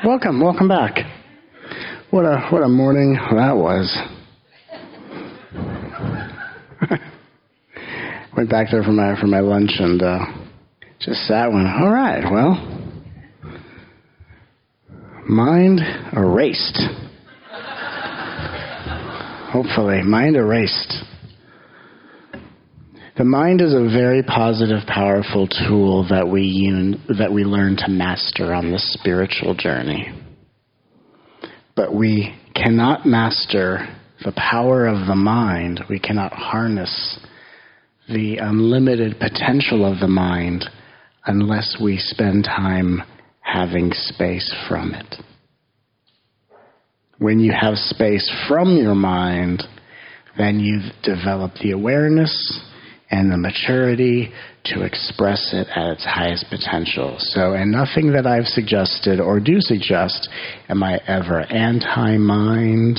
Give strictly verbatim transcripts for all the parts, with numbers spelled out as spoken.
Welcome, welcome back. What a what a morning that was. Went back there for my for my lunch and uh, just sat and went, all right, well, mind erased. Hopefully, mind erased. The mind is a very positive, powerful tool that we un- that we learn to master on the spiritual journey. But we cannot master the power of the mind. We cannot harness the unlimited potential of the mind unless we spend time having space from it. When you have space from your mind, then you develop the awareness and the maturity to express it at its highest potential. So, and nothing that I've suggested or do suggest am I ever anti-mind.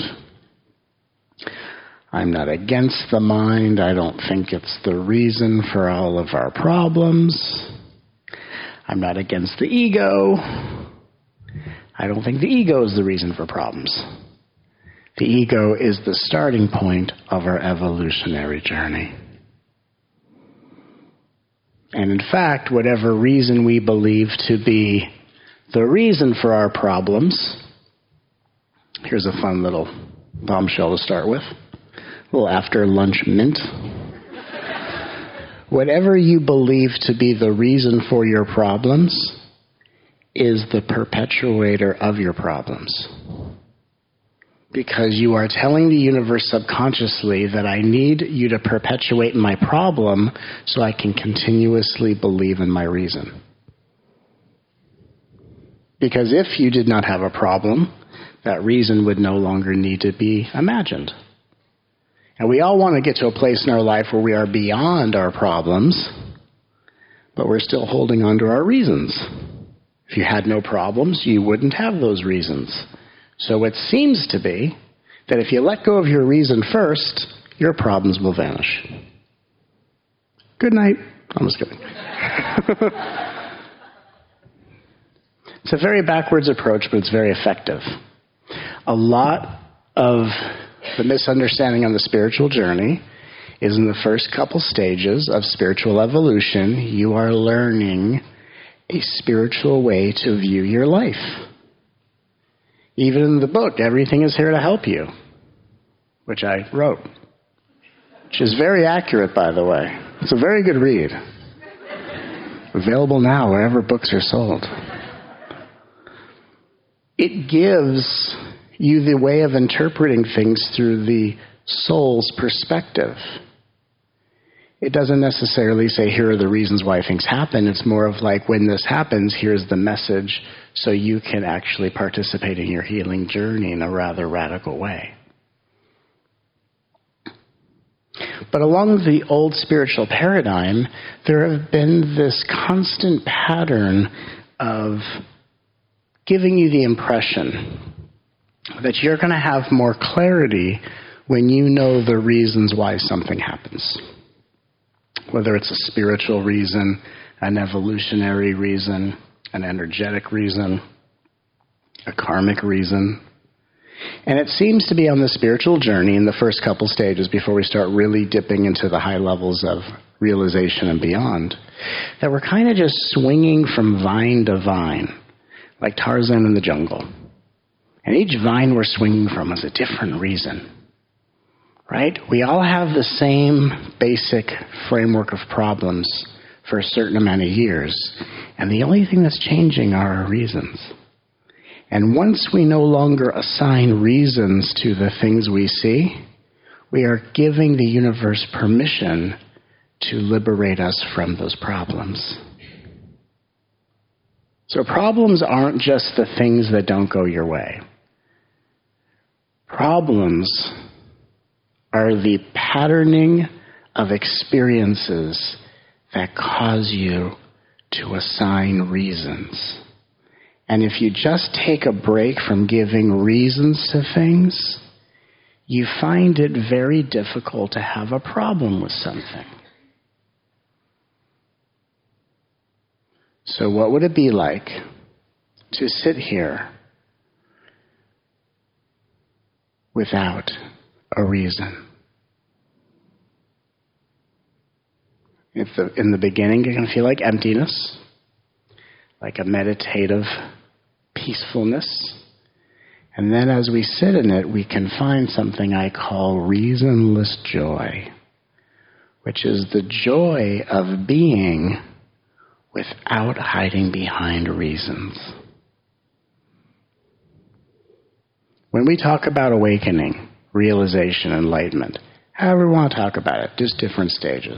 I'm not against the mind. I don't think it's the reason for all of our problems. I'm not against the ego. I don't think the ego is the reason for problems. The ego is the starting point of our evolutionary journey. And in fact, whatever reason we believe to be the reason for our problems, here's a fun little bombshell to start with, a little after lunch mint. Whatever you believe to be the reason for your problems is the perpetuator of your problems. Because you are telling the universe subconsciously that I need you to perpetuate my problem so I can continuously believe in my reason. Because if you did not have a problem, that reason would no longer need to be imagined. And we all want to get to a place in our life where we are beyond our problems, but we're still holding on to our reasons. If you had no problems, you wouldn't have those reasons. So it seems to be that if you let go of your reason first, your problems will vanish. Good night. I'm just kidding. It's a very backwards approach, but it's very effective. A lot of the misunderstanding on the spiritual journey is in the first couple stages of spiritual evolution, you are learning a spiritual way to view your life. Even in the book, Everything is Here to Help You, which I wrote, which is very accurate, by the way. It's a very good read. Available now wherever books are sold. It gives you the way of interpreting things through the soul's perspective. It doesn't necessarily say, here are the reasons why things happen. It's more of like, when this happens, here's the message, so you can actually participate in your healing journey in a rather radical way. But along the old spiritual paradigm, there have been this constant pattern of giving you the impression that you're going to have more clarity when you know the reasons why something happens. Whether it's a spiritual reason, an evolutionary reason, an energetic reason, a karmic reason. And it seems to be on the spiritual journey in the first couple stages before we start really dipping into the high levels of realization and beyond, that we're kind of just swinging from vine to vine, like Tarzan in the jungle. And each vine we're swinging from is a different reason, right? We all have the same basic framework of problems for a certain amount of years, and the only thing that's changing are our reasons. And once we no longer assign reasons to the things we see, we are giving the universe permission to liberate us from those problems. So problems aren't just the things that don't go your way. Problems are the patterning of experiences that cause you to assign reasons. And if you just take a break from giving reasons to things, you find it very difficult to have a problem with something. So what would it be like to sit here without a reason. If the, in the beginning, you're going to feel like emptiness, like a meditative peacefulness. And then as we sit in it, we can find something I call reasonless joy, which is the joy of being without hiding behind reasons. When we talk about awakening, realization, enlightenment, however we want to talk about it, just different stages.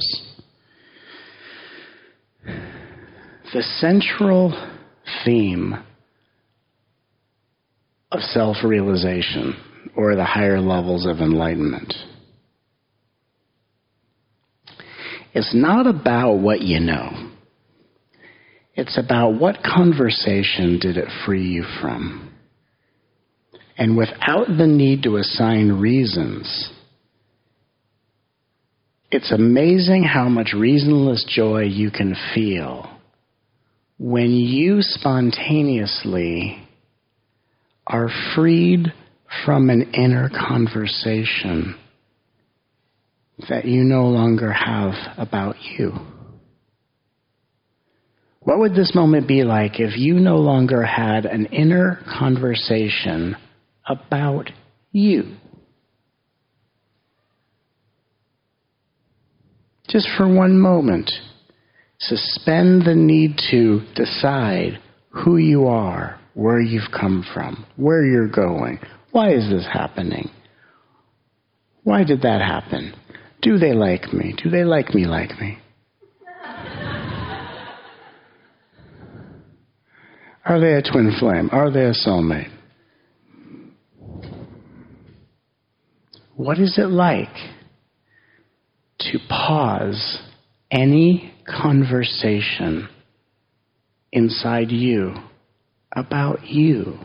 The central theme of self-realization, or the higher levels of enlightenment, is not about what you know. It's about what conversation did it free you from. And without the need to assign reasons, it's amazing how much reasonless joy you can feel when you spontaneously are freed from an inner conversation that you no longer have about you. What would this moment be like if you no longer had an inner conversation about you? Just for one moment, suspend the need to decide who you are, where you've come from, where you're going. Why is this happening? Why did that happen? Do they like me? Do they like me like me? Are they a twin flame? Are they a soulmate? What is it like to pause any conversation inside you about you?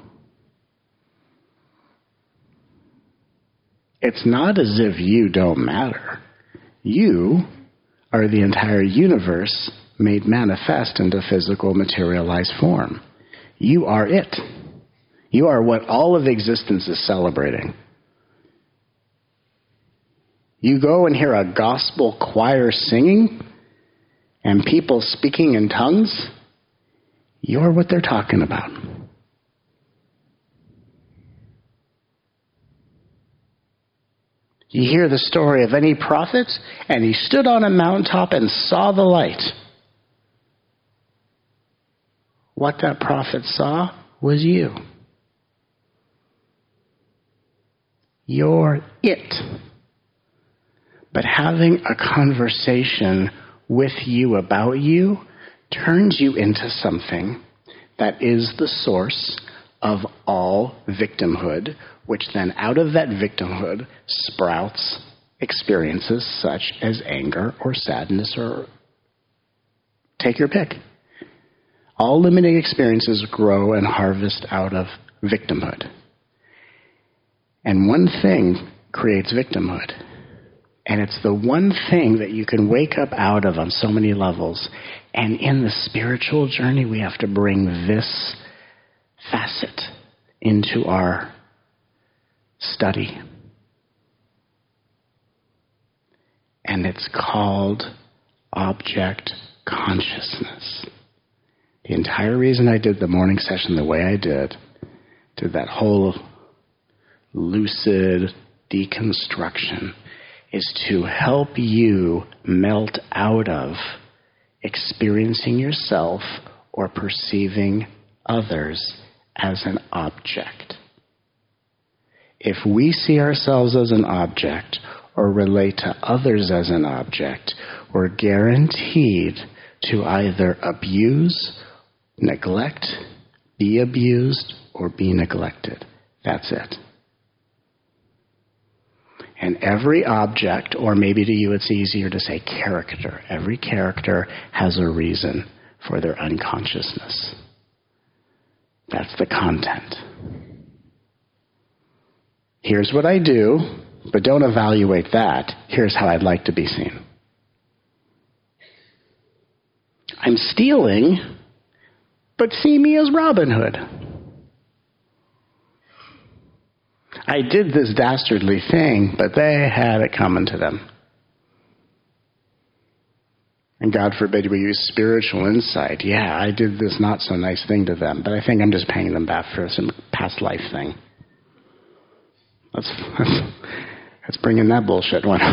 It's not as if you don't matter. You are the entire universe made manifest into physical, materialized form. You are it. You are what all of existence is celebrating. You go and hear a gospel choir singing and people speaking in tongues, you're what they're talking about. You hear the story of any prophet, and he stood on a mountaintop and saw the light. What that prophet saw was you. You're it. But having a conversation with you about you turns you into something that is the source of all victimhood, which then out of that victimhood sprouts experiences such as anger or sadness or take your pick. All limiting experiences grow and harvest out of victimhood. And one thing creates victimhood. And it's the one thing that you can wake up out of on so many levels. And in the spiritual journey, we have to bring this facet into our study. And it's called object consciousness. The entire reason I did the morning session the way I did, did that whole lucid deconstruction, is to help you melt out of experiencing yourself or perceiving others as an object. If we see ourselves as an object or relate to others as an object, we're guaranteed to either abuse, neglect, be abused, or be neglected. That's it. And every object, or maybe to you it's easier to say character, every character has a reason for their unconsciousness. That's the content. Here's what I do, but don't evaluate that. Here's how I'd like to be seen. I'm stealing, but see me as Robin Hood. I did this dastardly thing, but they had it coming to them. And God forbid we use spiritual insight. Yeah, I did this not so nice thing to them, but I think I'm just paying them back for some past life thing. Let's, let's, let's bring in that bullshit one.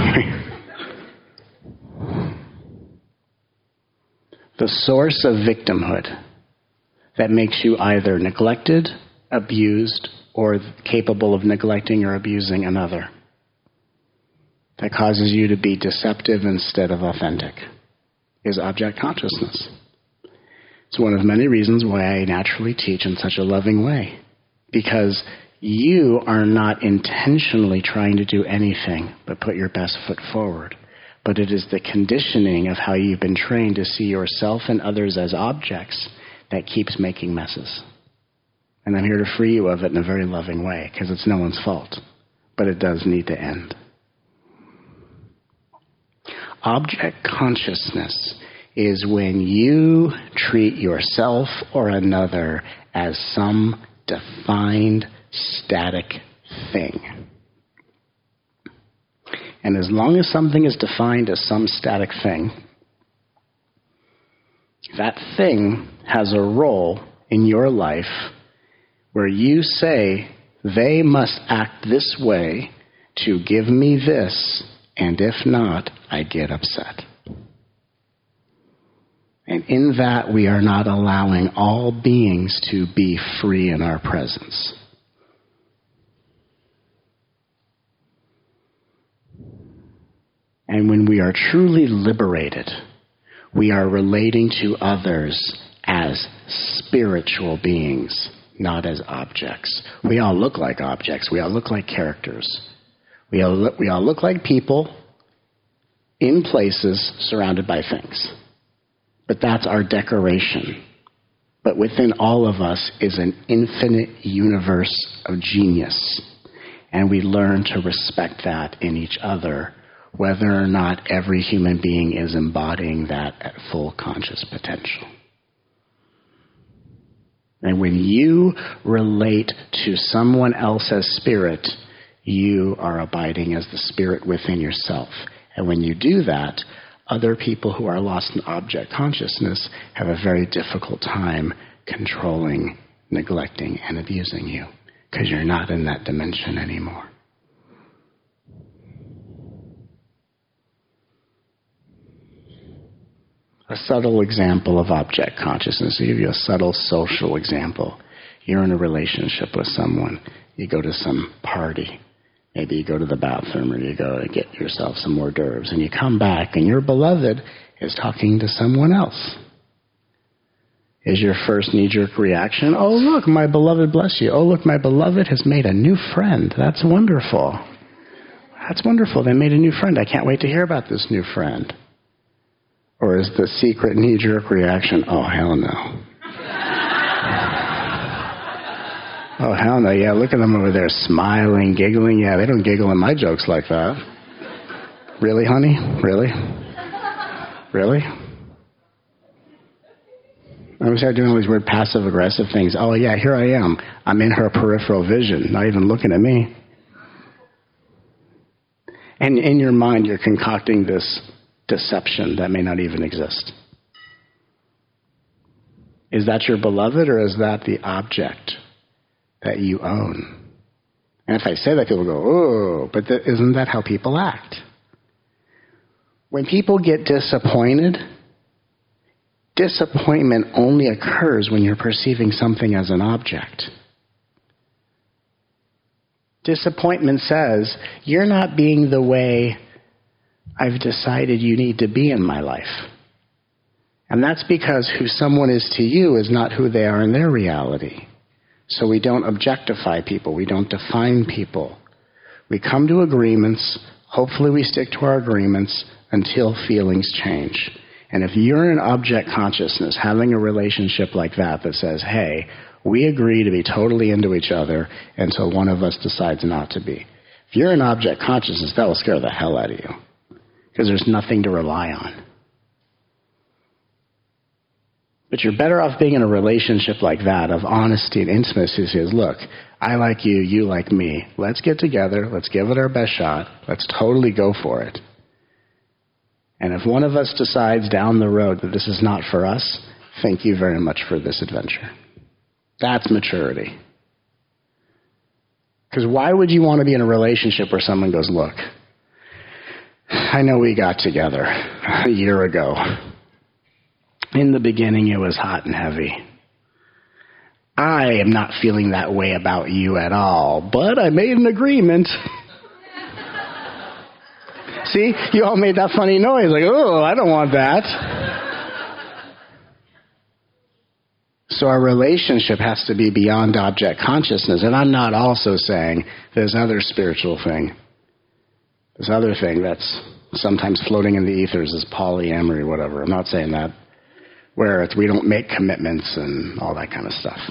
The source of victimhood that makes you either neglected, abused, or capable of neglecting or abusing another. That causes you to be deceptive instead of authentic. Is object consciousness. It's one of many reasons why I naturally teach in such a loving way. Because you are not intentionally trying to do anything but put your best foot forward. But it is the conditioning of how you've been trained to see yourself and others as objects that keeps making messes. And I'm here to free you of it in a very loving way, because it's no one's fault. But it does need to end. Object consciousness is when you treat yourself or another as some defined, static thing. And as long as something is defined as some static thing, that thing has a role in your life where you say, they must act this way to give me this, and if not, I get upset. And in that, we are not allowing all beings to be free in our presence. And when we are truly liberated, we are relating to others as spiritual beings, not as objects. We all look like objects. We all look like characters. We all look, we all look like people in places surrounded by things. But that's our decoration. But within all of us is an infinite universe of genius. And we learn to respect that in each other, whether or not every human being is embodying that at full conscious potential. And when you relate to someone else as spirit, you are abiding as the spirit within yourself. And when you do that, other people who are lost in object consciousness have a very difficult time controlling, neglecting, and abusing you, because you're not in that dimension anymore. A subtle example of object consciousness. I'll give you a subtle social example. You're in a relationship with someone. You go to some party. Maybe you go to the bathroom, or you go to get yourself some hors d'oeuvres, and you come back, and your beloved is talking to someone else. Is your first knee-jerk reaction, oh, look, my beloved, bless you. Oh, look, my beloved has made a new friend. That's wonderful. That's wonderful. They made a new friend. I can't wait to hear about this new friend. Or is the secret knee-jerk reaction, oh, hell no. Oh, hell no, yeah, look at them over there smiling, giggling. Yeah, they don't giggle in my jokes like that. Really, honey? Really? Really? I always start doing all these weird passive-aggressive things. Oh, yeah, here I am. I'm in her peripheral vision, not even looking at me. And in your mind, you're concocting this deception that may not even exist. Is that your beloved, or is that the object that you own? And if I say that, people go, oh, but th- isn't that how people act? When people get disappointed, disappointment only occurs when you're perceiving something as an object. Disappointment says, you're not being the way I've decided you need to be in my life. And that's because who someone is to you is not who they are in their reality. So we don't objectify people. We don't define people. We come to agreements. Hopefully we stick to our agreements until feelings change. And if you're in object consciousness, having a relationship like that that says, hey, we agree to be totally into each other until one of us decides not to be. If you're in object consciousness, that will scare the hell out of you, because there's nothing to rely on. But you're better off being in a relationship like that, of honesty and intimacy, that says, look, I like you, you like me. Let's get together. Let's give it our best shot. Let's totally go for it. And if one of us decides down the road that this is not for us, thank you very much for this adventure. That's maturity. Because why would you want to be in a relationship where someone goes, look, I know we got together a year ago. In the beginning, it was hot and heavy. I am not feeling that way about you at all, but I made an agreement. See, you all made that funny noise, like, oh, I don't want that. So our relationship has to be beyond object consciousness. And I'm not also saying there's other spiritual thing. This other thing that's sometimes floating in the ethers is polyamory, whatever. I'm not saying that. Where it's, we don't make commitments and all that kind of stuff.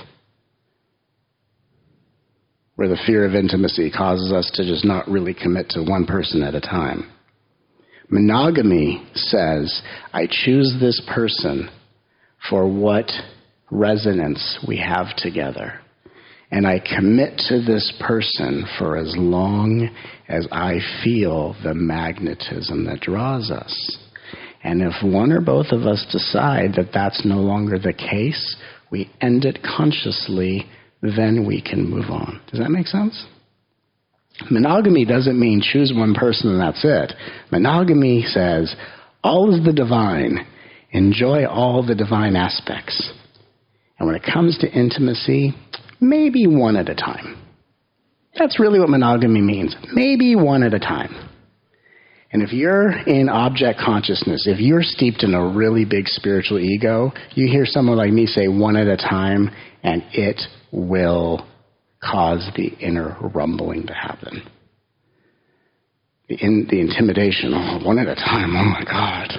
Where the fear of intimacy causes us to just not really commit to one person at a time. Monogamy says, I choose this person for what resonance we have together. And I commit to this person for as long as I feel the magnetism that draws us. And if one or both of us decide that that's no longer the case, we end it consciously, then we can move on. Does that make sense? Monogamy doesn't mean choose one person and that's it. Monogamy says, all is the divine. Enjoy all the divine aspects. And when it comes to intimacy, maybe one at a time. That's really what monogamy means. Maybe one at a time. And if you're in object consciousness, if you're steeped in a really big spiritual ego, you hear someone like me say one at a time, and it will cause the inner rumbling to happen. The, in, the intimidation, oh, one at a time, oh my God.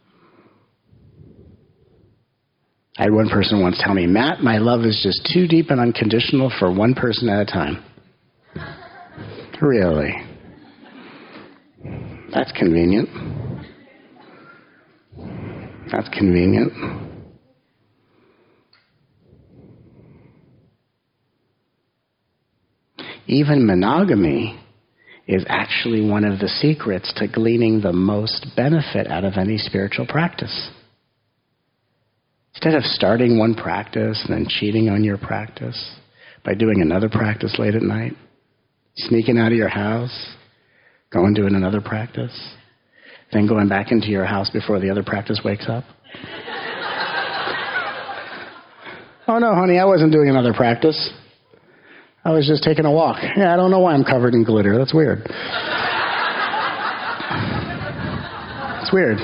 I had one person once tell me, Matt, my love is just too deep and unconditional for one person at a time. Really? That's convenient. That's convenient. Even monogamy is actually one of the secrets to gleaning the most benefit out of any spiritual practice. Instead of starting one practice and then cheating on your practice by doing another practice late at night, sneaking out of your house, going doing another practice, then going back into your house before the other practice wakes up. Oh no, honey, I wasn't doing another practice. I was just taking a walk. Yeah, I don't know why I'm covered in glitter. That's weird. It's weird.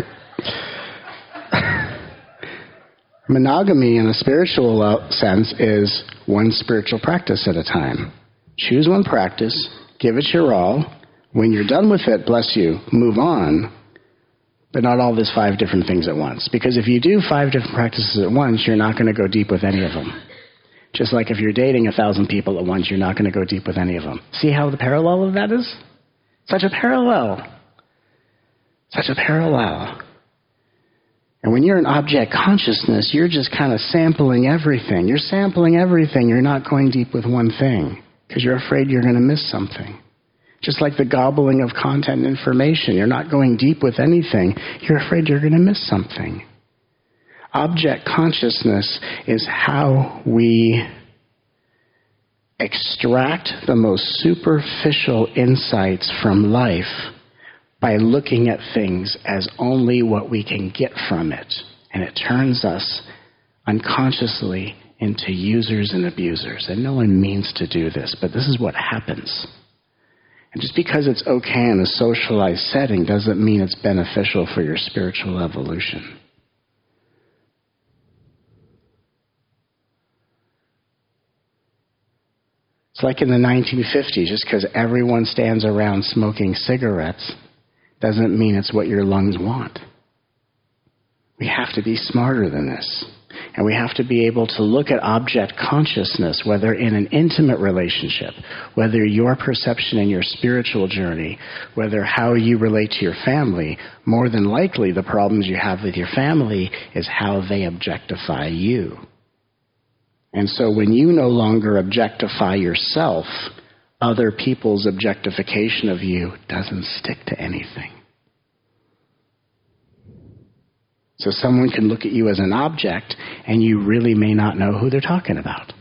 Monogamy in a spiritual sense is one spiritual practice at a time. Choose one practice, give it your all. When you're done with it, bless you, move on, but not all these five different things at once. Because if you do five different practices at once, you're not going to go deep with any of them. Just like if you're dating a thousand people at once, you're not going to go deep with any of them. See how the parallel of that is? Such a parallel. Such a parallel. And when you're in object consciousness, you're just kind of sampling everything. You're sampling everything. You're not going deep with one thing because you're afraid you're going to miss something. Just like the gobbling of content and information. You're not going deep with anything. You're afraid you're going to miss something. Object consciousness is how we extract the most superficial insights from life by looking at things as only what we can get from it. And it turns us unconsciously into users and abusers. And no one means to do this, but this is what happens. And just because it's okay in a socialized setting doesn't mean it's beneficial for your spiritual evolution. It's like in the nineteen fifties, just because everyone stands around smoking cigarettes doesn't mean it's what your lungs want. We have to be smarter than this. And we have to be able to look at object consciousness, whether in an intimate relationship, whether your perception in your spiritual journey, whether how you relate to your family. More than likely, the problems you have with your family is how they objectify you. And so when you no longer objectify yourself, other people's objectification of you doesn't stick to anything. So someone can look at you as an object, and you really may not know who they're talking about.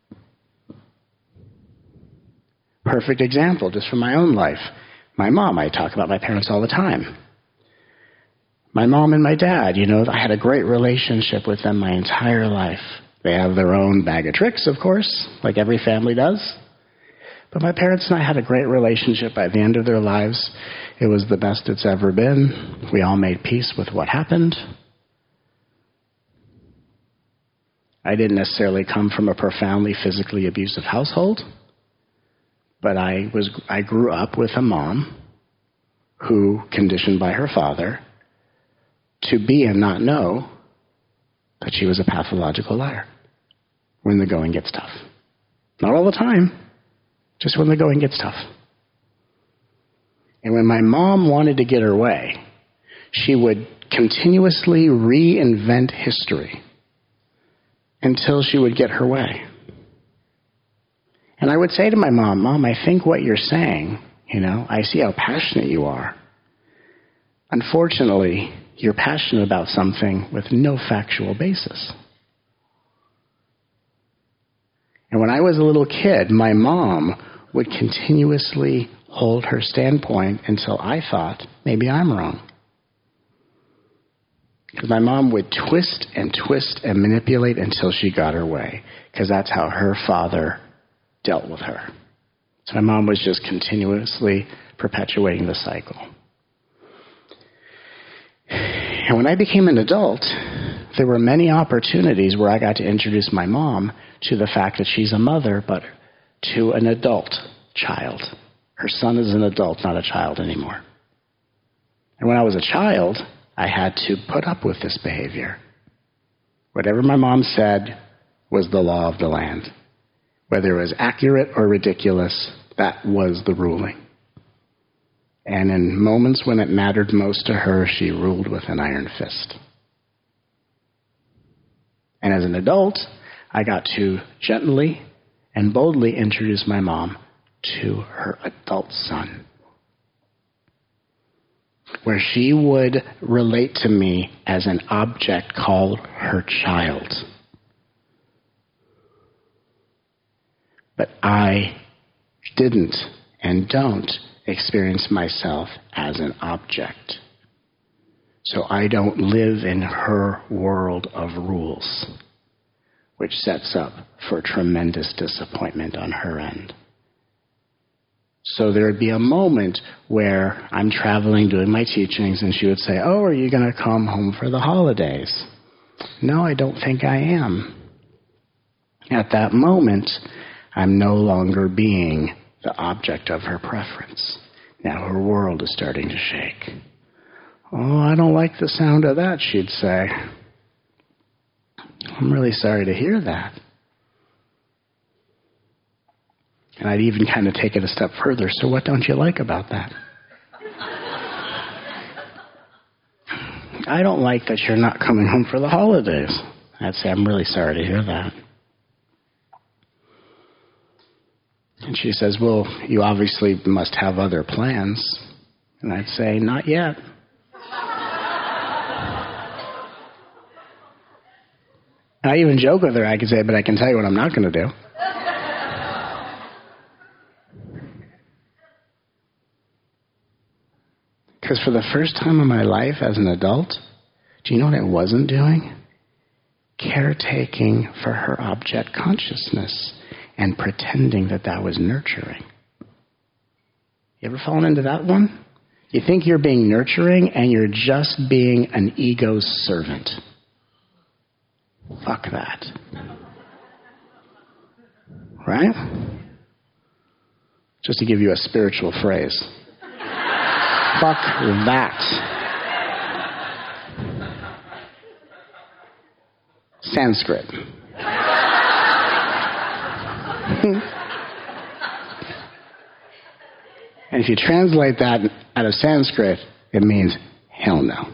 Perfect example, just from my own life. My mom, I talk about my parents all the time. My mom and my dad, you know, I had a great relationship with them my entire life. They have their own bag of tricks, of course, like every family does. But my parents and I had a great relationship by the end of their lives. It was the best it's ever been. We all made peace with what happened. I didn't necessarily come from a profoundly physically abusive household, but I was I grew up with a mom who, conditioned by her father, to be and not know that she was a pathological liar when the going gets tough. Not all the time, just when the going gets tough. And when my mom wanted to get her way, she would continuously reinvent history until she would get her way. And I would say to my mom, Mom, I think what you're saying, you know, I see how passionate you are. Unfortunately, you're passionate about something with no factual basis. And when I was a little kid, my mom would continuously hold her standpoint until I thought, maybe I'm wrong. Because my mom would twist and twist and manipulate until she got her way. Because that's how her father dealt with her. So my mom was just continuously perpetuating the cycle. And when I became an adult, there were many opportunities where I got to introduce my mom to the fact that she's a mother, but to an adult child. Her son is an adult, not a child anymore. And when I was a child, I had to put up with this behavior. Whatever my mom said was the law of the land. Whether it was accurate or ridiculous, that was the ruling. And in moments when it mattered most to her, she ruled with an iron fist. And as an adult, I got to gently and boldly introduce my mom to her adult son, where she would relate to me as an object called her child. But I didn't and don't experience myself as an object. So I don't live in her world of rules, which sets up for tremendous disappointment on her end. So there would be a moment where I'm traveling, doing my teachings, and she would say, oh, are you going to come home for the holidays? No, I don't think I am. At that moment, I'm no longer being the object of her preference. Now her world is starting to shake. Oh, I don't like the sound of that, she'd say. I'm really sorry to hear that. And I'd even kind of take it a step further. So what don't you like about that? I don't like that you're not coming home for the holidays. I'd say, I'm really sorry to hear that. And she says, well, you obviously must have other plans. And I'd say, not yet. I even joke with her. I could say, but I can tell you what I'm not going to do. Because for the first time in my life as an adult, do you know what I wasn't doing? Caretaking for her object consciousness and pretending that that was nurturing. You ever fallen into that one? You think you're being nurturing and you're just being an ego's servant. Fuck that. Right? Just to give you a spiritual phrase. Fuck that. Sanskrit. And if you translate that out of Sanskrit, it means, hell no.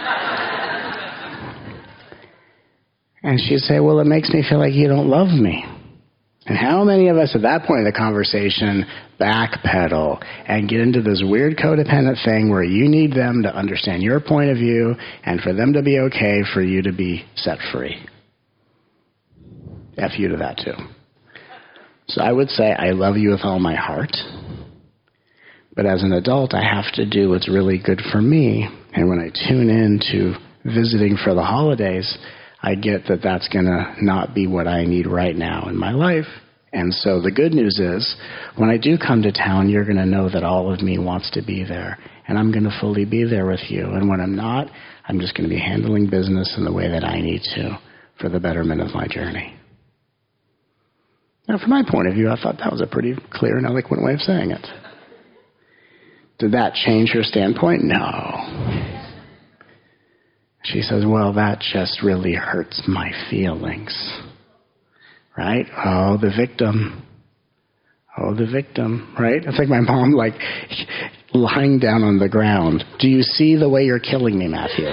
And she'd say, well, it makes me feel like you don't love me. And how many of us at that point in the conversation backpedal and get into this weird codependent thing where you need them to understand your point of view and for them to be okay for you to be set free? F you to that too. So I would say I love you with all my heart. But as an adult, I have to do what's really good for me. And when I tune in to visiting for the holidays, I get that that's going to not be what I need right now in my life. And so the good news is, when I do come to town, you're going to know that all of me wants to be there. And I'm going to fully be there with you. And when I'm not, I'm just going to be handling business in the way that I need to for the betterment of my journey. Now, from my point of view, I thought that was a pretty clear and eloquent way of saying it. Did that change her standpoint? No. She says, well, that just really hurts my feelings. Right? Oh, the victim. Oh, the victim. Right? It's like my mom, like, lying down on the ground. Do you see the way you're killing me, Matthew?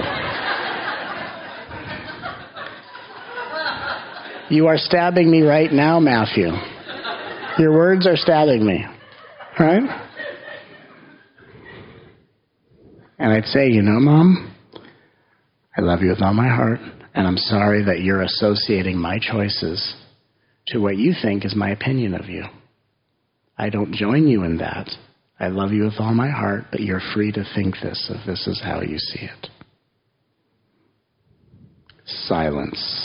You are stabbing me right now, Matthew. Your words are stabbing me. Right? And I'd say, you know, Mom, I love you with all my heart, and I'm sorry that you're associating my choices to what you think is my opinion of you. I don't join you in that. I love you with all my heart, but you're free to think this if this is how you see it. Silence.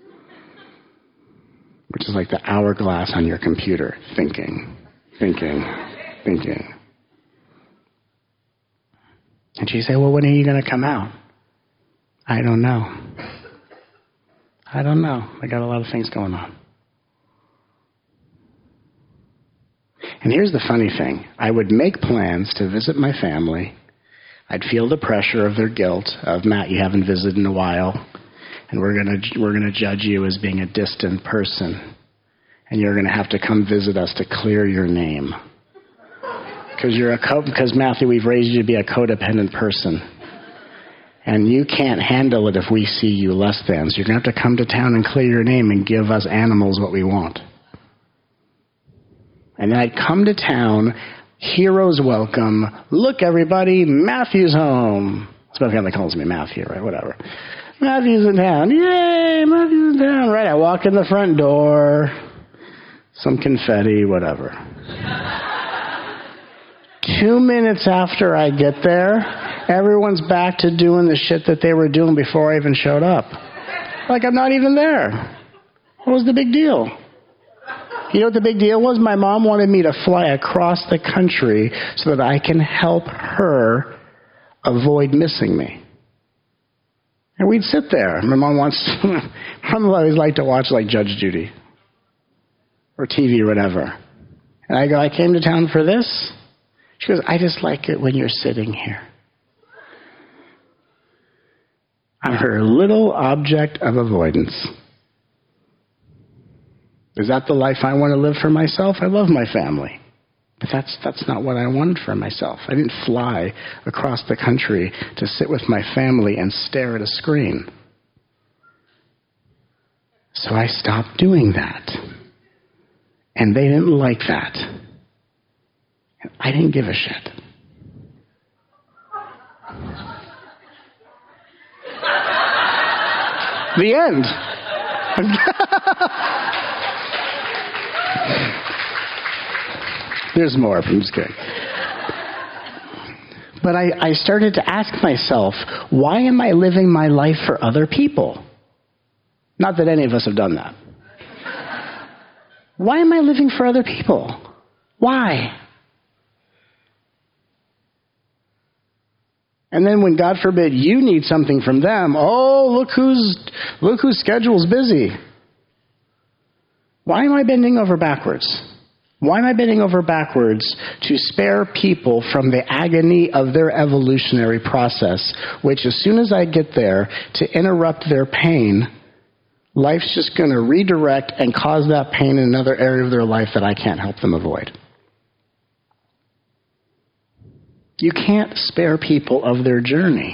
Which is like the hourglass on your computer. Thinking, thinking, thinking. And she said, well, when are you going to come out? I don't know. I don't know. I got a lot of things going on. And here's the funny thing. I would make plans to visit my family. I'd feel the pressure of their guilt, of, Matt, you haven't visited in a while, and we're going to we're going to judge you as being a distant person. And you're going to have to come visit us to clear your name. Because you're a co- because Matthew, we've raised you to be a codependent person. And you can't handle it if we see you less than. So you're going to have to come to town and clear your name and give us animals what we want. And then I'd come to town, heroes welcome. Look, everybody, Matthew's home. That's my family calls me Matthew, right? Whatever. Matthew's in town. Yay, Matthew's in town. Right, I walk in the front door. Some confetti, whatever. Two minutes after I get there, everyone's back to doing the shit that they were doing before I even showed up. Like I'm not even there. What was the big deal? You know what the big deal was? My mom wanted me to fly across the country so that I can help her avoid missing me. And we'd sit there. My mom wants to, my mom always liked to watch like Judge Judy or T V or whatever. And I go, I came to town for this. She goes, I just like it when you're sitting here. I'm her little object of avoidance. Is that the life I want to live for myself? I love my family. But that's that's not what I wanted for myself. I didn't fly across the country to sit with my family and stare at a screen. So I stopped doing that. And they didn't like that. And I didn't give a shit. The end. There's more, I'm just kidding. But I, I started to ask myself, why am I living my life for other people? Not that any of us have done that. Why am I living for other people? Why? And then when, God forbid, you need something from them, oh, look who's, look whose schedule's busy. Why am I bending over backwards? Why am I bending over backwards to spare people from the agony of their evolutionary process, which as soon as I get there to interrupt their pain, life's just going to redirect and cause that pain in another area of their life that I can't help them avoid. You can't spare people of their journey.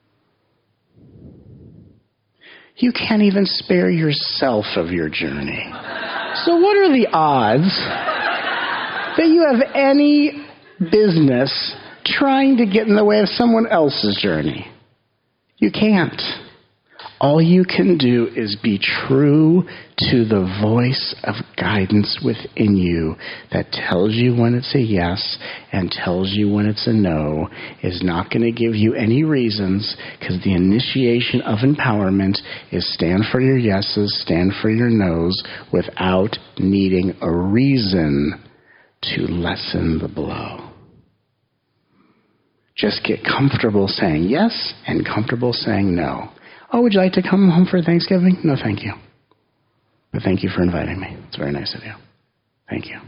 You can't even spare yourself of your journey. So what are the odds that you have any business trying to get in the way of someone else's journey? You can't. All you can do is be true to the voice of guidance within you that tells you when it's a yes and tells you when it's a no, is not going to give you any reasons, because the initiation of empowerment is stand for your yeses, stand for your nos, without needing a reason to lessen the blow. Just get comfortable saying yes and comfortable saying no. Oh, would you like to come home for Thanksgiving? No, thank you. But thank you for inviting me. It's very nice of you. Thank you.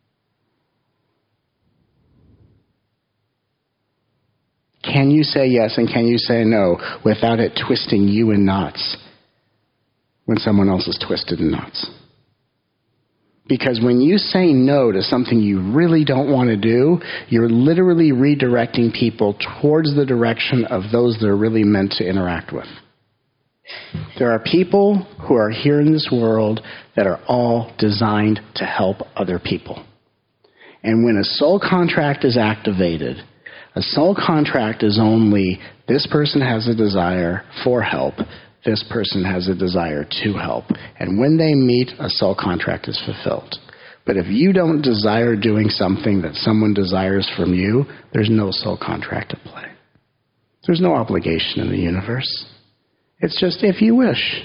Can you say yes and can you say no without it twisting you in knots when someone else is twisted in knots? Because when you say no to something you really don't want to do, you're literally redirecting people towards the direction of those they're really meant to interact with. There are people who are here in this world that are all designed to help other people. And when a soul contract is activated, a soul contract is only this person has a desire for help, this person has a desire to help. And when they meet, a soul contract is fulfilled. But if you don't desire doing something that someone desires from you, there's no soul contract at play. There's no obligation in the universe. It's just if you wish.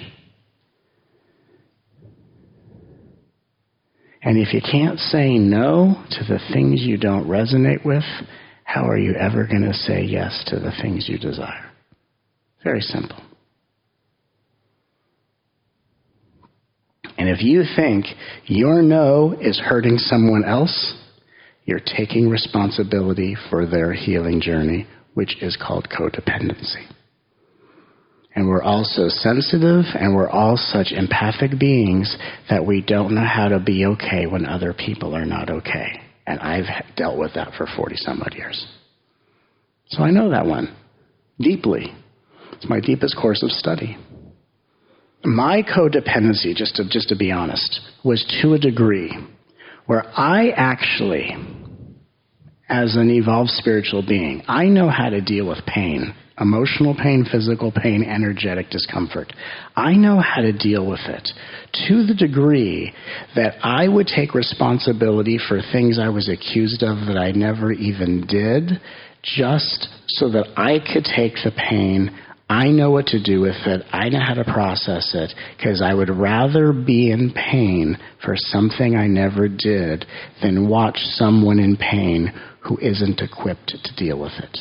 And if you can't say no to the things you don't resonate with, how are you ever going to say yes to the things you desire? Very simple. And if you think your no is hurting someone else, you're taking responsibility for their healing journey, which is called codependency. And we're all so sensitive, and we're all such empathic beings that we don't know how to be okay when other people are not okay. And I've dealt with that for forty-some odd years. So I know that one deeply. It's my deepest course of study. My codependency, just to, just to be honest, was to a degree where I actually, as an evolved spiritual being, I know how to deal with pain. Emotional pain, physical pain, energetic discomfort. I know how to deal with it to the degree that I would take responsibility for things I was accused of that I never even did, just so that I could take the pain. I know what to do with it. I know how to process it, because I would rather be in pain for something I never did than watch someone in pain who isn't equipped to deal with it.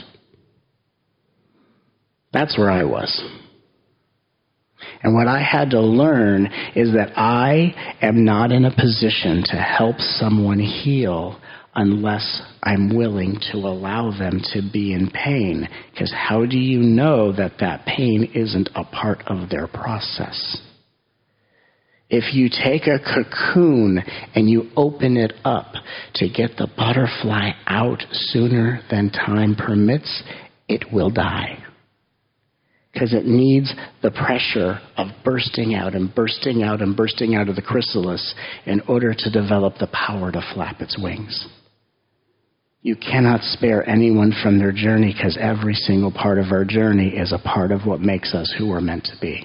That's where I was. And what I had to learn is that I am not in a position to help someone heal unless I'm willing to allow them to be in pain. Because how do you know that that pain isn't a part of their process? If you take a cocoon and you open it up to get the butterfly out sooner than time permits, it will die. Because it needs the pressure of bursting out and bursting out and bursting out of the chrysalis in order to develop the power to flap its wings. You cannot spare anyone from their journey, because every single part of our journey is a part of what makes us who we're meant to be.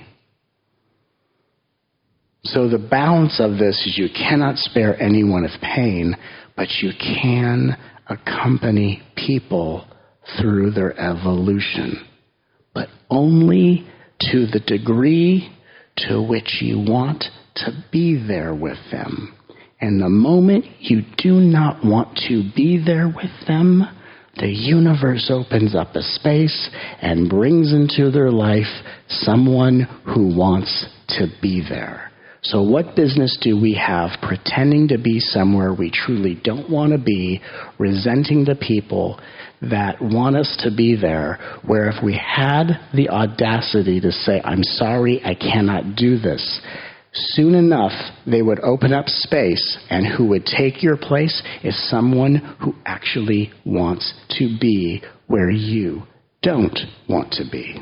So the balance of this is you cannot spare anyone of pain, but you can accompany people through their evolution. But only to the degree to which you want to be there with them. And the moment you do not want to be there with them, the universe opens up a space and brings into their life someone who wants to be there. So what business do we have pretending to be somewhere we truly don't want to be, resenting the people that want us to be there, where if we had the audacity to say, I'm sorry, I cannot do this, soon enough they would open up space, and who would take your place is someone who actually wants to be where you don't want to be.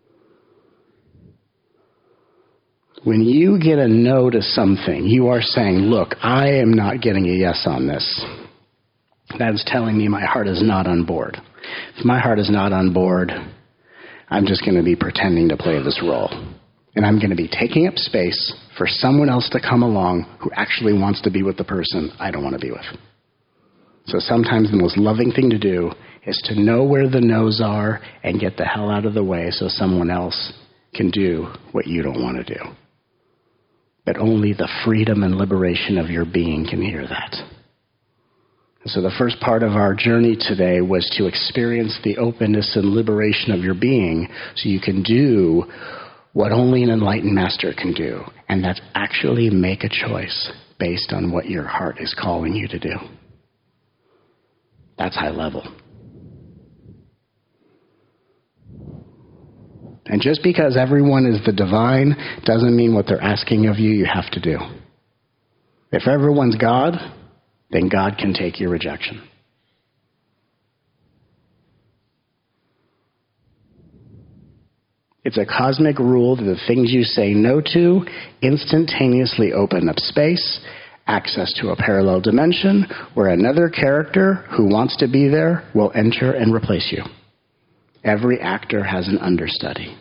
When you get a no to something, you are saying, look, I am not getting a yes on this. That's telling me my heart is not on board. If my heart is not on board, I'm just going to be pretending to play this role. And I'm going to be taking up space for someone else to come along who actually wants to be with the person I don't want to be with. So sometimes the most loving thing to do is to know where the no's are and get the hell out of the way so someone else can do what you don't want to do. But only the freedom and liberation of your being can hear that. So the first part of our journey today was to experience the openness and liberation of your being so you can do what only an enlightened master can do, and that's actually make a choice based on what your heart is calling you to do. That's high level. And just because everyone is the divine doesn't mean what they're asking of you, you have to do. If everyone's God, then God can take your rejection. It's a cosmic rule that the things you say no to instantaneously open up space, access to a parallel dimension where another character who wants to be there will enter and replace you. Every actor has an understudy.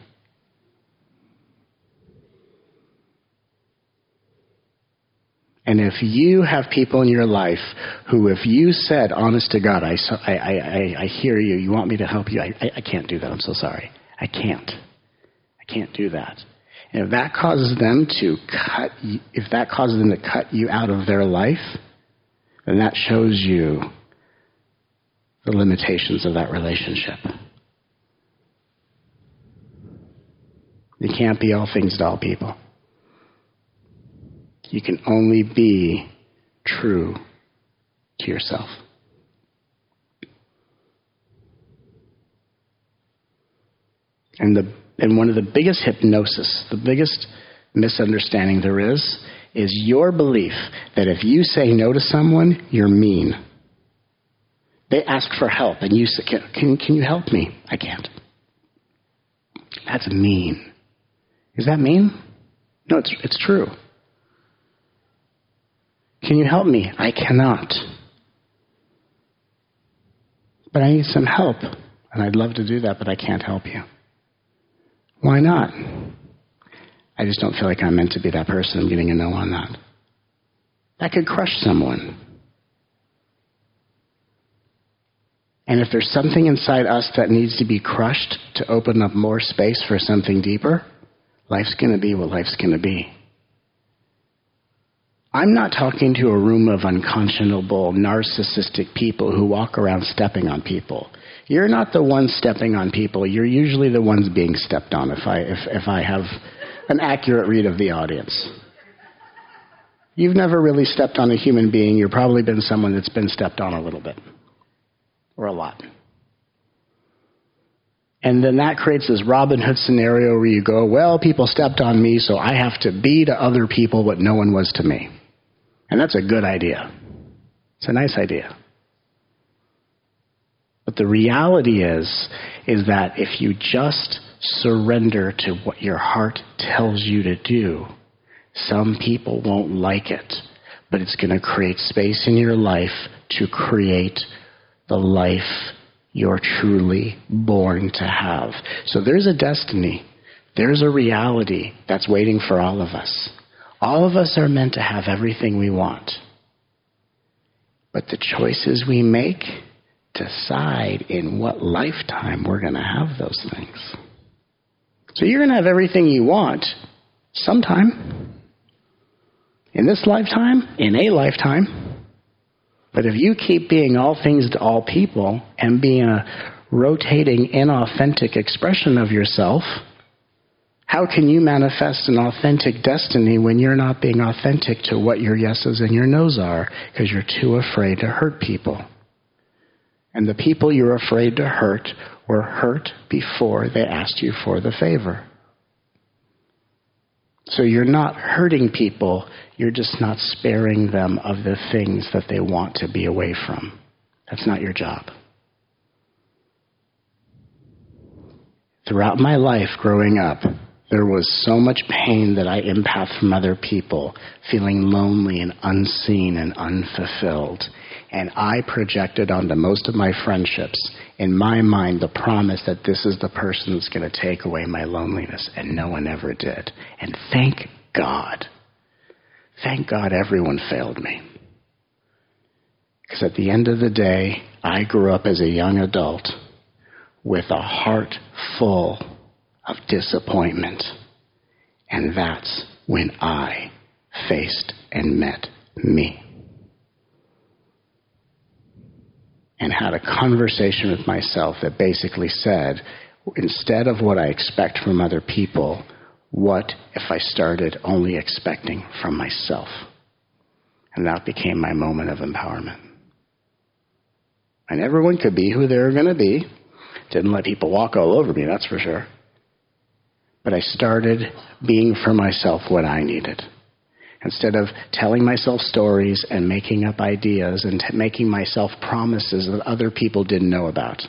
And if you have people in your life who, if you said, honest to God, I, I, I, I hear you, you want me to help you, I, I, I can't do that, I'm so sorry. I can't. I can't do that. And if that causes them to cut, if that causes them to cut you out of their life, then that shows you the limitations of that relationship. You can't be all things to all people. You can only be true to yourself. And the and one of the biggest hypnosis, the biggest misunderstanding there is, is your belief that if you say no to someone, you're mean. They ask for help, and you say, can, can, can you help me? I can't. That's mean. Is that mean? No, it's it's true. Can you help me? I cannot. But I need some help, and I'd love to do that, but I can't help you. Why not? I just don't feel like I'm meant to be that person. I'm getting a no on that. That could crush someone. And if there's something inside us that needs to be crushed to open up more space for something deeper, life's going to be what life's going to be. I'm not talking to a room of unconscionable, narcissistic people who walk around stepping on people. You're not the one stepping on people. You're usually the ones being stepped on, if I, if, if I have an accurate read of the audience. You've never really stepped on a human being. You've probably been someone that's been stepped on a little bit, or a lot. And then that creates this Robin Hood scenario where you go, well, people stepped on me, so I have to be to other people what no one was to me. And that's a good idea. It's a nice idea. But the reality is, is that if you just surrender to what your heart tells you to do, some people won't like it, but it's going to create space in your life to create the life you're truly born to have. So there's a destiny. There's a reality that's waiting for all of us. All of us are meant to have everything we want. But the choices we make decide in what lifetime we're going to have those things. So you're going to have everything you want sometime. In this lifetime, in a lifetime. But if you keep being all things to all people and being a rotating, inauthentic expression of yourself, How can you manifest an authentic destiny when you're not being authentic to what your yeses and your nos are because you're too afraid to hurt people? And the people you're afraid to hurt were hurt before they asked you for the favor. So you're not hurting people, you're just not sparing them of the things that they want to be away from. That's not your job. Throughout my life growing up, there was so much pain that I empath from other people, feeling lonely and unseen and unfulfilled. And I projected onto most of my friendships, in my mind, the promise that this is the person that's going to take away my loneliness, and no one ever did. And thank God, thank God everyone failed me. Because at the end of the day, I grew up as a young adult with a heart full of disappointment. And that's when I faced and met me. And had a conversation with myself that basically said, instead of what I expect from other people, what if I started only expecting from myself? And that became my moment of empowerment. And everyone could be who they were going to be. Didn't let people walk all over me, that's for sure. But I started being for myself what I needed. Instead of telling myself stories and making up ideas and t- making myself promises that other people didn't know about.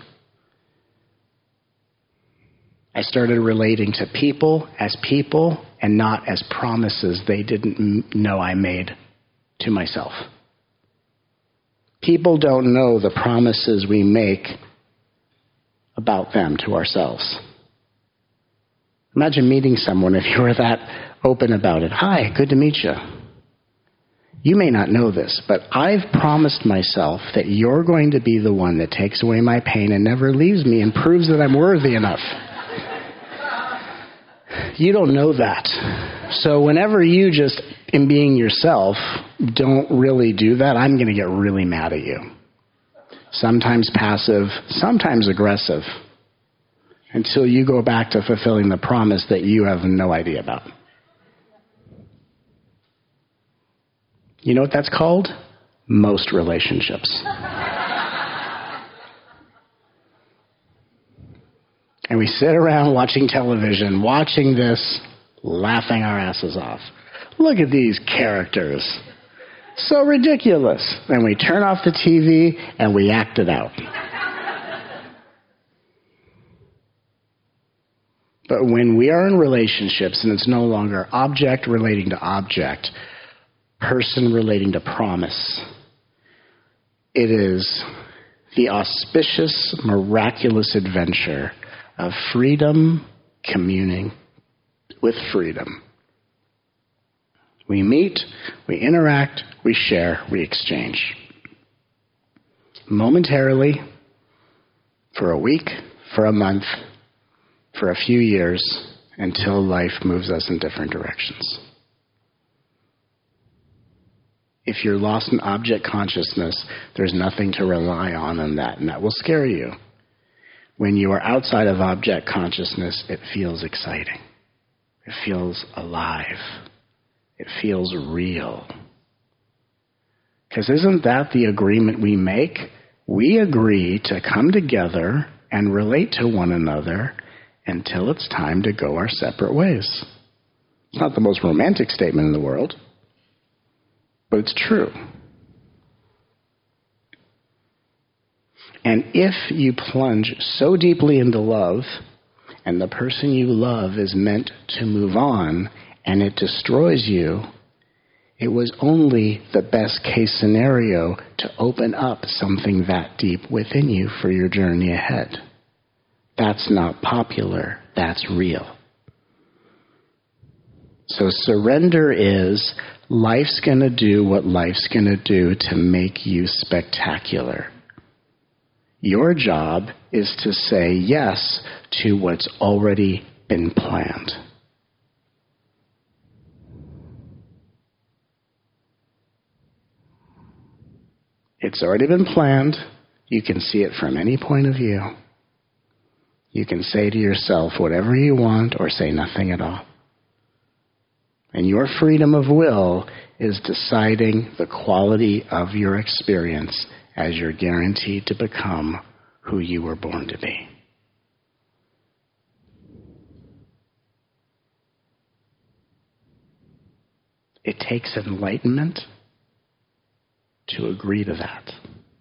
I started relating to people as people and not as promises they didn't m- know I made to myself. People don't know the promises we make about them to ourselves. Imagine meeting someone if you were that open about it. Hi, good to meet you. You may not know this, but I've promised myself that you're going to be the one that takes away my pain and never leaves me and proves that I'm worthy enough. You don't know that. So whenever you just, in being yourself, don't really do that, I'm going to get really mad at you. Sometimes passive, sometimes aggressive, until you go back to fulfilling the promise that you have no idea about. You know what that's called? Most relationships. And we sit around watching television, watching this, laughing our asses off. Look at these characters. So ridiculous. And we turn off the T V and we act it out. But when we are in relationships and it's no longer object relating to object, person relating to promise, it is the auspicious, miraculous adventure of freedom communing with freedom. We meet, we interact, we share, we exchange. Momentarily, for a week, for a month, for a few years, until life moves us in different directions. If you're lost in object consciousness, there's nothing to rely on in that, and that will scare you. When you are outside of object consciousness, it feels exciting. It feels alive. It feels real. Because isn't that the agreement we make? We agree to come together and relate to one another until it's time to go our separate ways. It's not the most romantic statement in the world, but it's true. And if you plunge so deeply into love, and the person you love is meant to move on, and it destroys you, it was only the best case scenario to open up something that deep within you for your journey ahead. That's not popular, that's real. So surrender is, life's going to do what life's going to do to make you spectacular. Your job is to say yes to what's already been planned. It's already been planned. You can see it from any point of view. You can say to yourself whatever you want or say nothing at all. And your freedom of will is deciding the quality of your experience as you're guaranteed to become who you were born to be. It takes enlightenment to agree to that.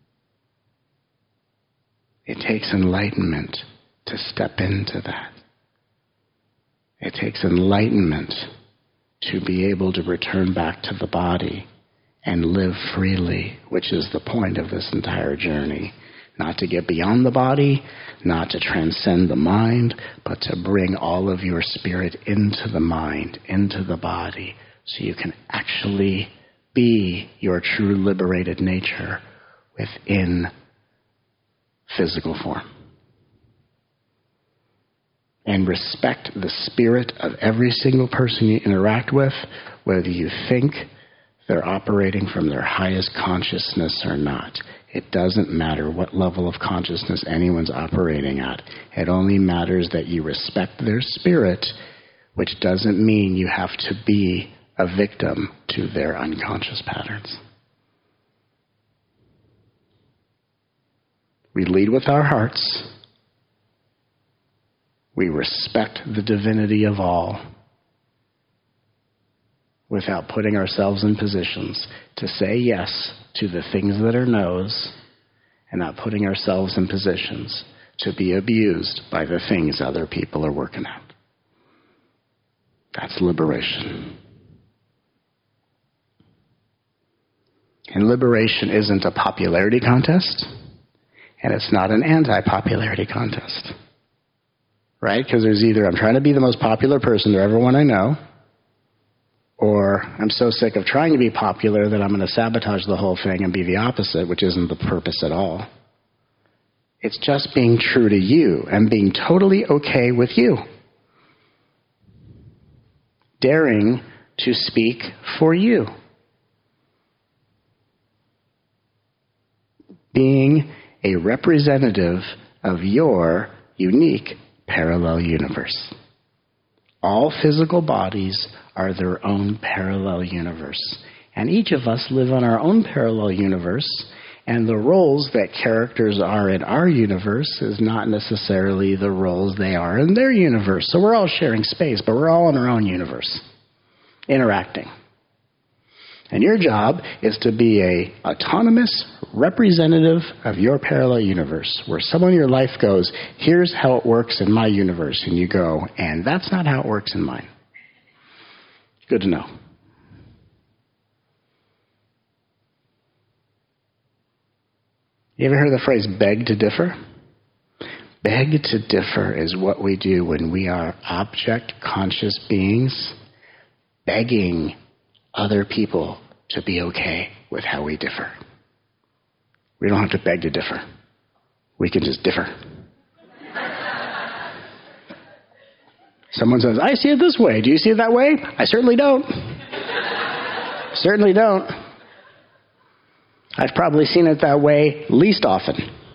It takes enlightenment to step into that. It takes enlightenment to be able to return back to the body and live freely, which is the point of this entire journey. Not to get beyond the body, not to transcend the mind, but to bring all of your spirit into the mind, into the body, so you can actually be your true liberated nature within physical form. And respect the spirit of every single person you interact with, whether you think they're operating from their highest consciousness or not. It doesn't matter what level of consciousness anyone's operating at. It only matters that you respect their spirit, which doesn't mean you have to be a victim to their unconscious patterns. We lead with our hearts. We respect the divinity of all without putting ourselves in positions to say yes to the things that are no's and not putting ourselves in positions to be abused by the things other people are working at. That's liberation. And liberation isn't a popularity contest, and it's not an anti-popularity contest. Right? Because there's either I'm trying to be the most popular person to everyone I know, or I'm so sick of trying to be popular that I'm going to sabotage the whole thing and be the opposite, which isn't the purpose at all. It's just being true to you and being totally okay with you. Daring to speak for you. Being a representative of your unique parallel universe. All physical bodies are their own parallel universe. And each of us live on our own parallel universe, and the roles that characters are in our universe is not necessarily the roles they are in their universe. So we're all sharing space, but we're all in our own universe, interacting. And your job is to be a autonomous representative of your parallel universe, where someone in your life goes, here's how it works in my universe, and you go, and that's not how it works in mine. Good to know. You ever heard the phrase beg to differ? Beg to differ is what we do when we are object conscious beings, begging other people to be okay with how we differ. We don't have to beg to differ. We can just differ. Someone says, I see it this way. Do you see it that way? I certainly don't. Certainly don't. I've probably seen it that way least often.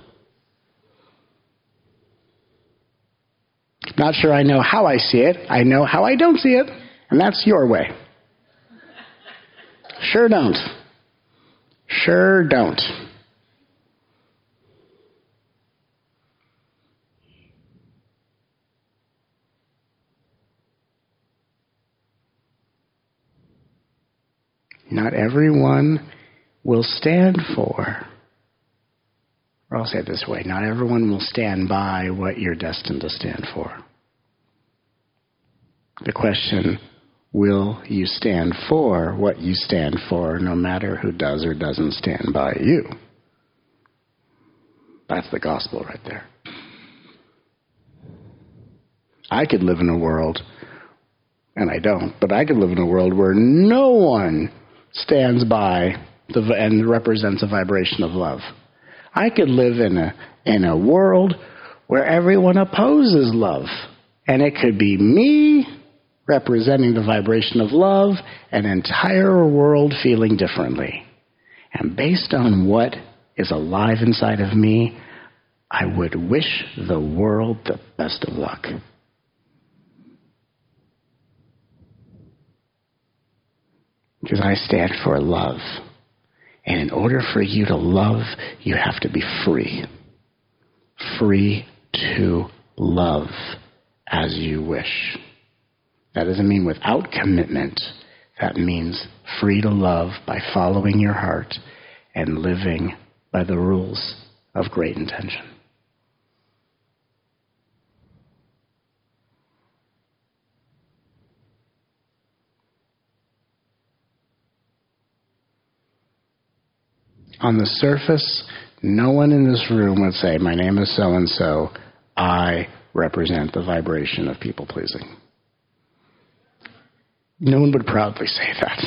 Not sure I know how I see it. I know how I don't see it. And that's your way. Sure don't. Sure don't. Not everyone will stand for, or I'll say it this way, not everyone will stand by what you're destined to stand for. The question, will you stand for what you stand for, no matter who does or doesn't stand by you? That's the gospel right there. I could live in a world, and I don't, but I could live in a world where no one stands by the, and represents a vibration of love. I could live in a in a world where everyone opposes love. And it could be me representing the vibration of love, an entire world feeling differently. And based on what is alive inside of me, I would wish the world the best of luck. Because I stand for love. And in order for you to love, you have to be free. Free to love as you wish. That doesn't mean without commitment. That means free to love by following your heart and living by the rules of great intention. On the surface, no one in this room would say, my name is so-and-so, I represent the vibration of people-pleasing. No one would proudly say that.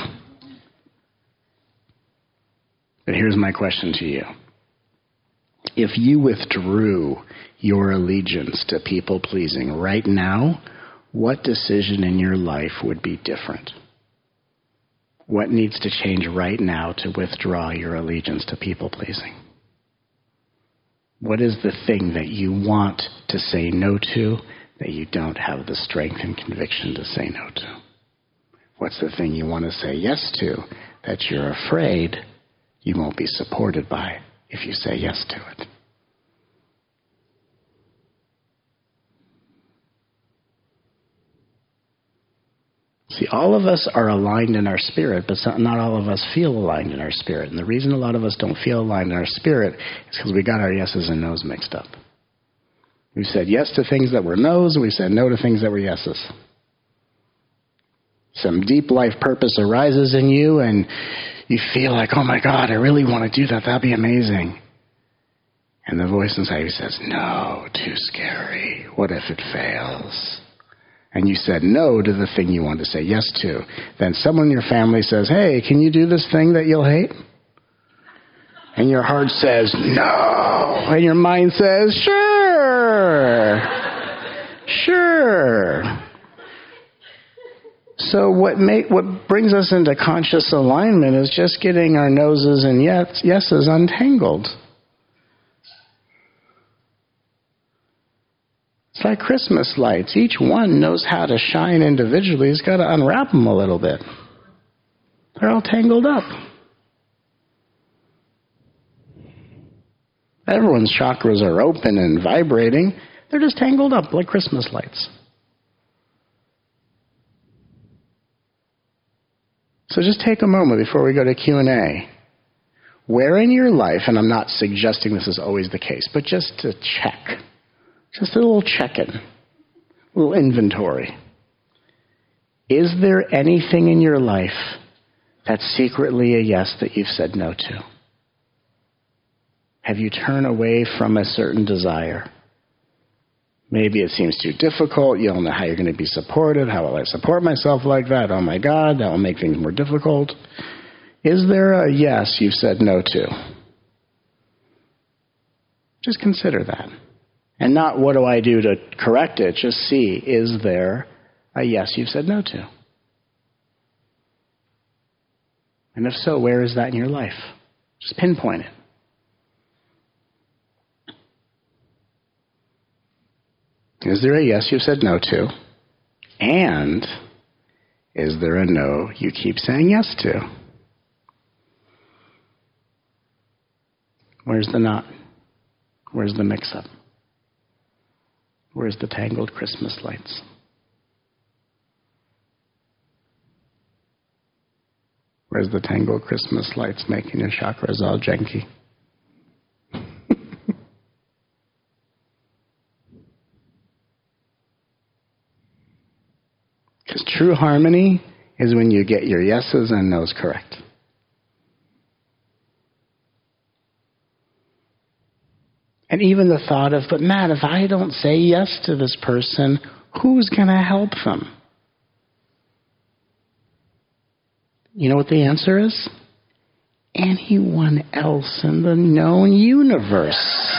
But here's my question to you. If you withdrew your allegiance to people-pleasing right now, what decision in your life would be different? What needs to change right now to withdraw your allegiance to people-pleasing? What is the thing that you want to say no to that you don't have the strength and conviction to say no to? What's the thing you want to say yes to that you're afraid you won't be supported by if you say yes to it? See, all of us are aligned in our spirit, but not all of us feel aligned in our spirit. And the reason a lot of us don't feel aligned in our spirit is because we got our yeses and nos mixed up. We've said yes to things that were nos, and we said no to things that were yeses. Some deep life purpose arises in you, and you feel like, oh my God, I really want to do that. That'd be amazing. And the voice inside you says, no, too scary. What if it fails? And you said no to the thing you wanted to say yes to. Then someone in your family says, hey, can you do this thing that you'll hate? And your heart says, no. And your mind says, sure. Sure. So what make, what brings us into conscious alignment is just getting our noses and yes, yeses untangled. It's like Christmas lights. Each one knows how to shine individually. He's got to unwrap them a little bit. They're all tangled up. Everyone's chakras are open and vibrating. They're just tangled up like Christmas lights. So just take a moment before we go to Q and A. Where in your life, and I'm not suggesting this is always the case, but just to check, just a little check-in, a little inventory. Is there anything in your life that's secretly a yes that you've said no to? Have you turned away from a certain desire? Maybe it seems too difficult. You don't know how you're going to be supported. How will I support myself like that? Oh my God, that will make things more difficult. Is there a yes you've said no to? Just consider that. And not what do I do to correct it. Just see, is there a yes you've said no to? And if so, where is that in your life? Just pinpoint it. Is there a yes you've said no to? And is there a no you keep saying yes to? Where's the knot? Where's the mix-up? Where's the tangled Christmas lights? Where's the tangled Christmas lights making your chakras all janky? Because true harmony is when you get your yeses and nos correct. And even the thought of, but Matt, if I don't say yes to this person, who's going to help them? You know what the answer is? Anyone else in the known universe.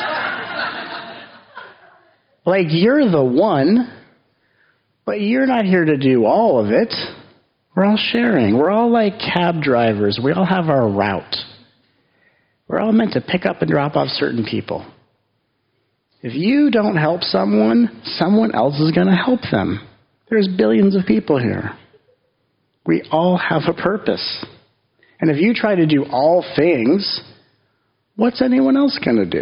Like, you're the one, but you're not here to do all of it. We're all sharing. We're all like cab drivers. We all have our route. We're all meant to pick up and drop off certain people. If you don't help someone, someone else is going to help them. There's billions of people here. We all have a purpose. And if you try to do all things, what's anyone else going to do?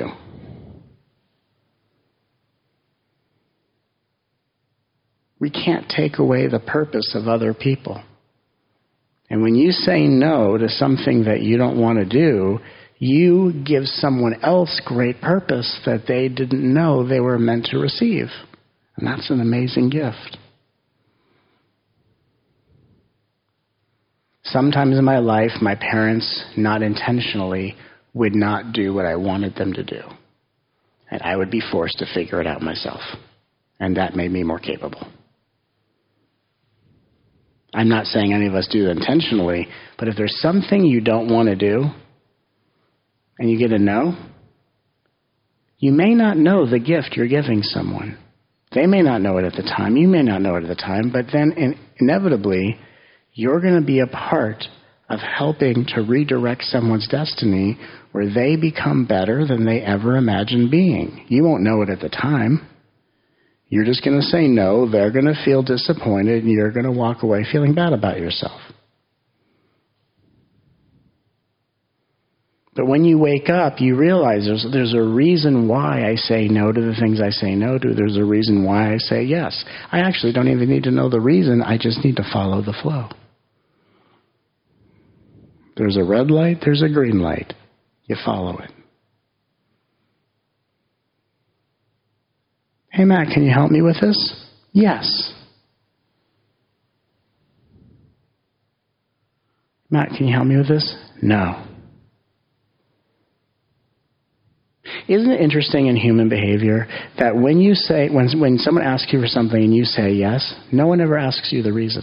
We can't take away the purpose of other people. And when you say no to something that you don't want to do, you give someone else great purpose that they didn't know they were meant to receive. And that's an amazing gift. Sometimes in my life, my parents, not intentionally, would not do what I wanted them to do. And I would be forced to figure it out myself. And that made me more capable. I'm not saying any of us do it intentionally, but if there's something you don't want to do, and you get a no, you may not know the gift you're giving someone. They may not know it at the time. You may not know it at the time. But then in- inevitably, you're going to be a part of helping to redirect someone's destiny where they become better than they ever imagined being. You won't know it at the time. You're just going to say no. They're going to feel disappointed, and you're going to walk away feeling bad about yourself. But when you wake up, you realize there's, there's a reason why I say no to the things I say no to. There's a reason why I say yes. I actually don't even need to know the reason. I just need to follow the flow. There's a red light. There's a green light. You follow it. Hey, Matt, can you help me with this? Yes. Matt, can you help me with this? No. Isn't it interesting in human behavior that when you say, when, when someone asks you for something and you say yes, no one ever asks you the reason?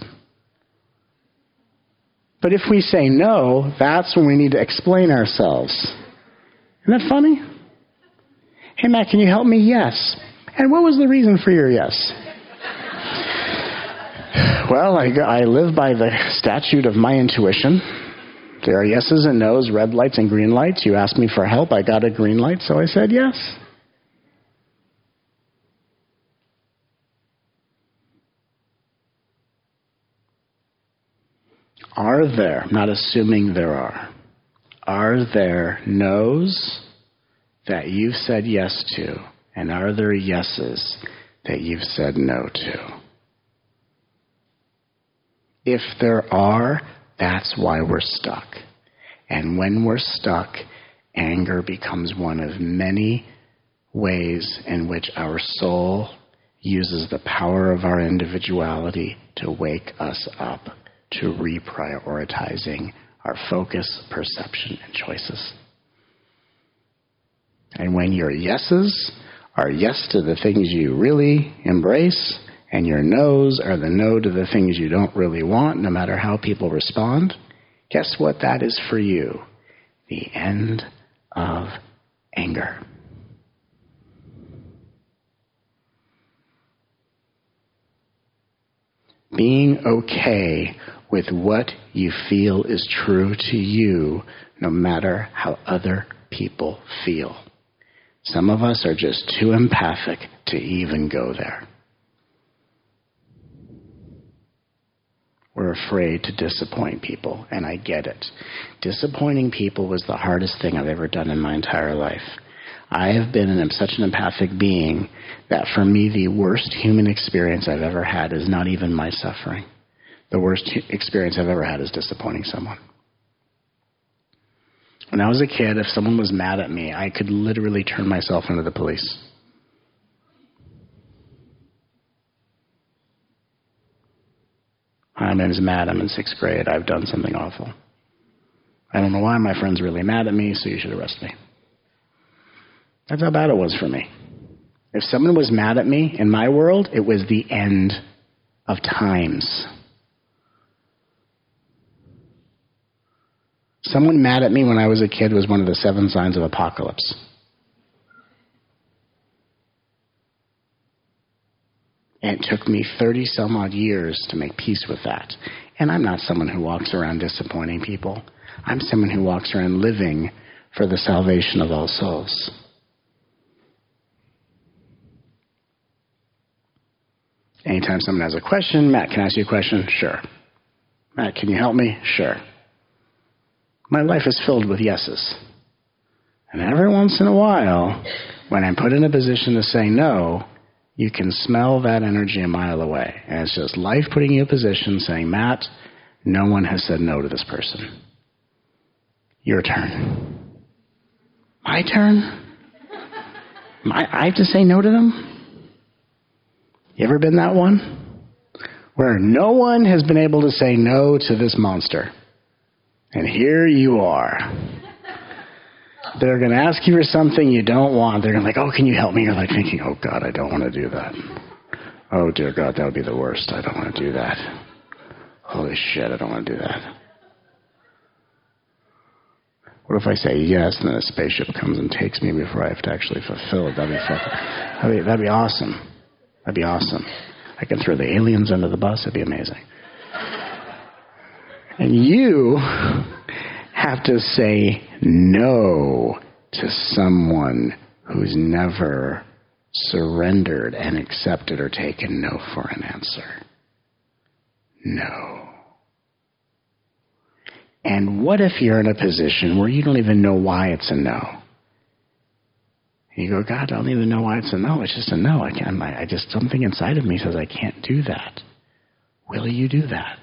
But if we say no, that's when we need to explain ourselves. Isn't that funny? Hey, Matt, can you help me? Yes. And what was the reason for your yes? Well, I, I live by the statute of my intuition. There are yeses and nos, red lights and green lights. You asked me for help. I got a green light, so I said yes. Are there, I'm not assuming there are, are there no's that you've said yes to, and are there yeses that you've said no to? If there are, that's why we're stuck. And when we're stuck, anger becomes one of many ways in which our soul uses the power of our individuality to wake us up to reprioritizing our focus, perception, and choices. And when your yeses are yes to the things you really embrace, and your no's are the no to the things you don't really want, no matter how people respond, guess what that is for you? The end of anger. Being okay with what you feel is true to you, no matter how other people feel. Some of us are just too empathic to even go there. We're afraid to disappoint people, and I get it. Disappointing people was the hardest thing I've ever done in my entire life. I have been an, such an empathic being that for me, the worst human experience I've ever had is not even my suffering. The worst experience I've ever had is disappointing someone. When I was a kid, if someone was mad at me, I could literally turn myself into the police. My name is Matt. I'm in sixth grade. I've done something awful. I don't know why. My friend's really mad at me, so you should arrest me. That's how bad it was for me. If someone was mad at me in my world, it was the end of times. Someone mad at me when I was a kid was one of the seven signs of apocalypse. And it took me thirty some odd years to make peace with that. And I'm not someone who walks around disappointing people. I'm someone who walks around living for the salvation of all souls. Anytime someone has a question, Matt, can I ask you a question? Sure. Matt, can you help me? Sure. My life is filled with yeses. And every once in a while, when I'm put in a position to say no, you can smell that energy a mile away. And it's just life putting you in a position saying, Matt, no one has said no to this person. Your turn. My turn? My, I have to say no to them? You ever been that one? Where no one has been able to say no to this monster. And here you are. They're going to ask you for something you don't want. They're going to be like, oh, can you help me? You're like thinking, oh, God, I don't want to do that. Oh, dear God, that would be the worst. I don't want to do that. Holy shit, I don't want to do that. What if I say yes, and then a spaceship comes and takes me before I have to actually fulfill it? That'd be fucking, that'd be, that'd be awesome. That'd be awesome. I can throw the aliens under the bus. That'd be amazing. And you have to say no to someone who's never surrendered and accepted or taken no for an answer. No. And what if you're in a position where you don't even know why it's a no? You go, God, I don't even know why it's a no. It's just a no. I can't. I, I just something inside of me says I can't do that. Will you do that?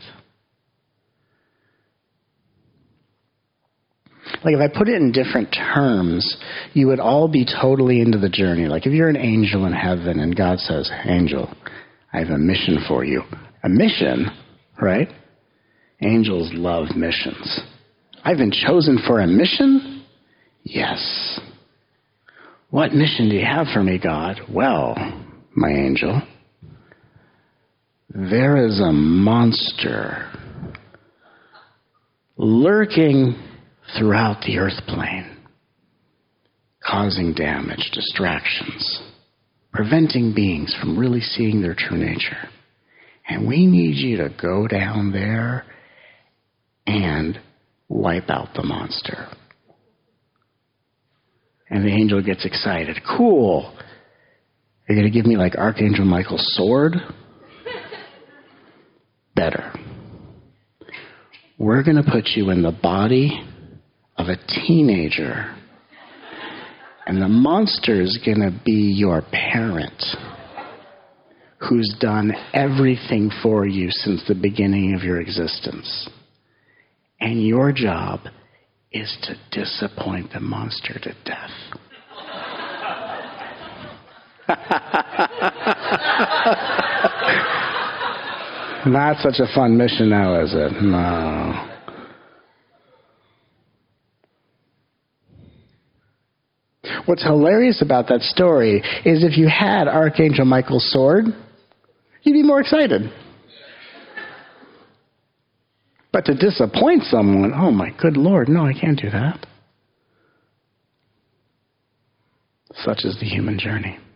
Like if I put it in different terms, you would all be totally into the journey. Like if you're an angel in heaven and God says, Angel, I have a mission for you. A mission, right? Angels love missions. I've been chosen for a mission? Yes. What mission do you have for me, God? Well, my angel, there is a monster lurking throughout the earth plane, causing damage, distractions, preventing beings from really seeing their true nature. And we need you to go down there and wipe out the monster. And the angel gets excited. Cool. You're going to give me like Archangel Michael's sword? Better. We're going to put you in the body of a teenager. And the monster is going to be your parent, who's done everything for you since the beginning of your existence. And your job is to disappoint the monster to death. Not such a fun mission now, is it? No. What's hilarious about that story is if you had Archangel Michael's sword, you'd be more excited. But to disappoint someone, oh my good Lord, no, I can't do that. Such is the human journey.